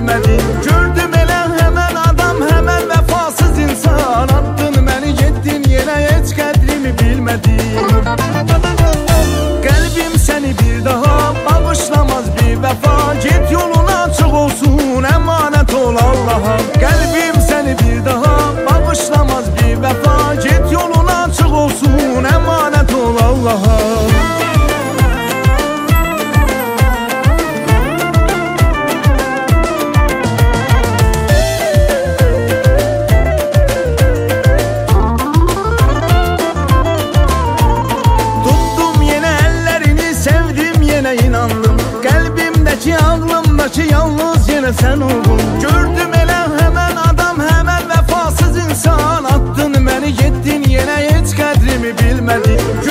bilmədin. Gördüm elə həmən adam, həmən vəfasız insan. Attın məni getdin yenə heç qədrimi bilmədin. Qəlbim səni bir daha bağışlamaz bir vəfa. Get yolun açıq olsun, əmanət ol Allaha. Qəlbim səni bir daha bağışlamaz bir vəfa. Get yolun açıq olsun, əmanət ol Allaha. Qəlbimdəki, ağlımdakı yalnız yenə sən oldun. Gördüm elə həmən adam, həmən vəfasız insan. Attın məni getdin yenə heç qədrimi bilmədin.